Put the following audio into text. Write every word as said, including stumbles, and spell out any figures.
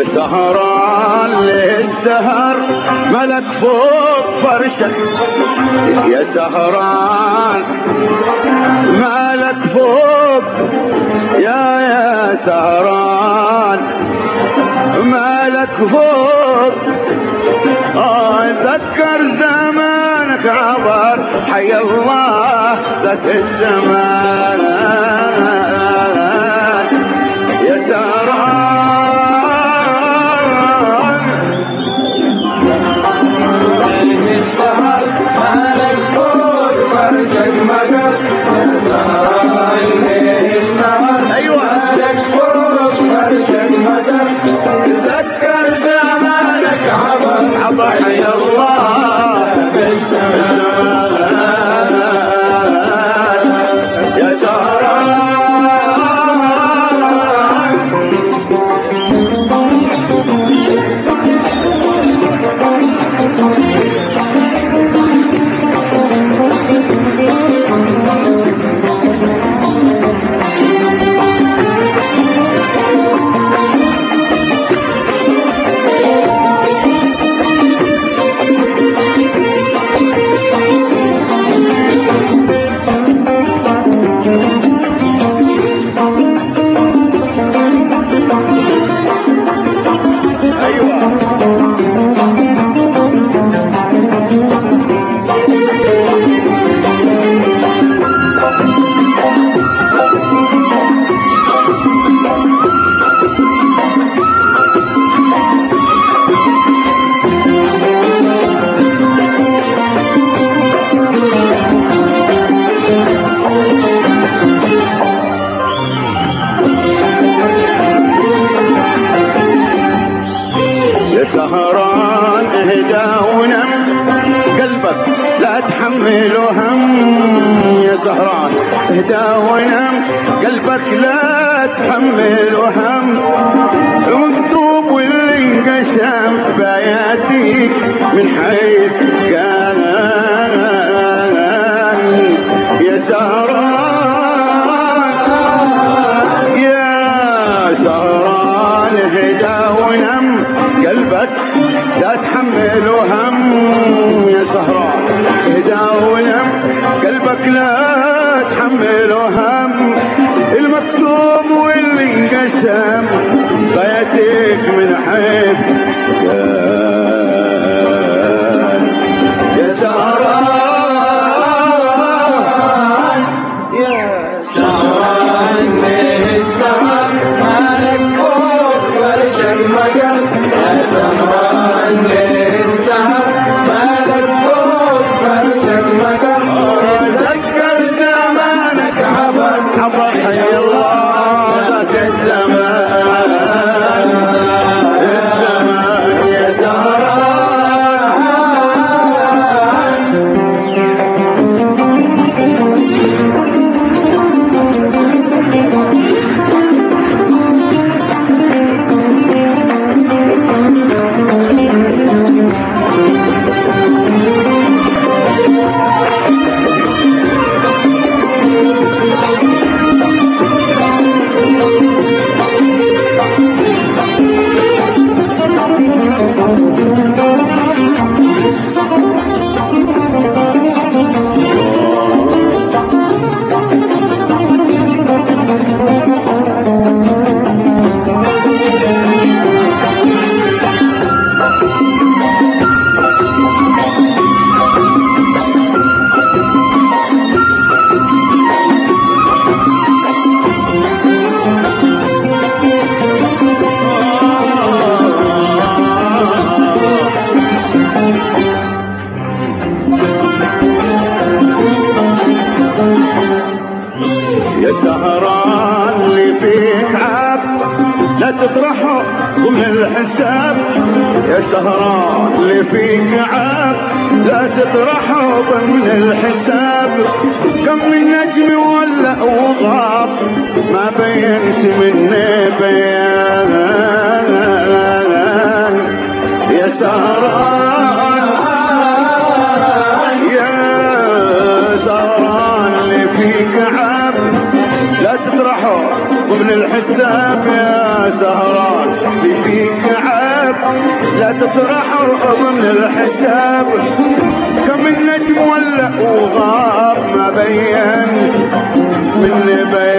يا سهران للسهر ملك فوق فرشك، يا سهران ملك فوق، يا يا سهران ملك فوق. اتذكر زمانك عبر حي الله ذاك الزمان، يا سهران السهر مالك فوق فرشك مدر، يا سهران السهر ايوه مالك فوق فرشك مدر. تذكر زمانك عبر عبر حي الله بالزمان، يا سهران سهران اهدى ونم قلبك لا تحمل هم، يا سهران اهدى ونم قلبك لا تحمل هم. مكتوب واللي انقسم بياتيك من حيث كان، يا سهران يا سهران اهدى ونم قلبك لا تحمل هم، يا سهران اهدى ونم قلبك لا تحمل هم. المكتوب واللي انقسم بيتك من حيث كان، يا سهران يا سهران السهر مالك فوق فرش المجر، يا سهران للسهر مالك فوق فرش المجر. تذكر زمانك عبر عبر حي الله ذاك الزمان، الزمان يا سهران. يا سهران اللي فيك عاب لا تطرحه ضمن الحساب، يا سهران اللي فيك عاب لا تطرحه ضمن الحساب. كم من نجم ولا وغاب ما بينت مني بيان، يا سهران يا سهران اللي فيك عاب لا تطرحه ضمن الحساب، يا سهران اللي فيك لا تطرحوا ضمن الحساب. كم النجم ولع وغاب ما بينت من بين